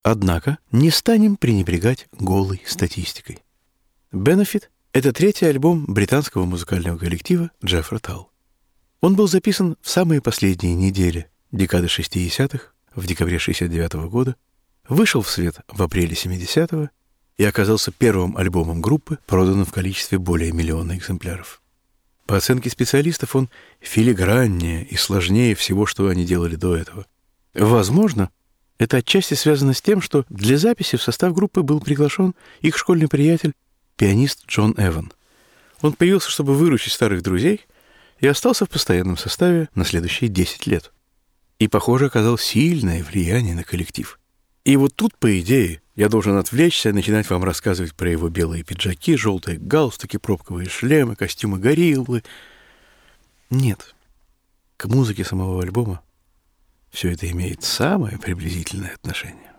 Однако не станем пренебрегать голой статистикой. «Benefit» — это третий альбом британского музыкального коллектива Джеффра Талл. Он был записан в самые последние недели декады 60-х, в декабре 69-го года, вышел в свет в апреле 70-го и оказался первым альбомом группы, проданным в количестве более миллиона экземпляров. По оценке специалистов, он филиграннее и сложнее всего, что они делали до этого. Возможно, это отчасти связано с тем, что для записи в состав группы был приглашен их школьный приятель, пианист Джон Эван. Он появился, чтобы выручить старых друзей, и остался в постоянном составе на следующие 10 лет. И, похоже, оказал сильное влияние на коллектив. И вот тут, по идее, я должен отвлечься и начинать вам рассказывать про его белые пиджаки, желтые галстуки, пробковые шлемы, костюмы гориллы. Нет. К музыке самого альбома все это имеет самое приблизительное отношение.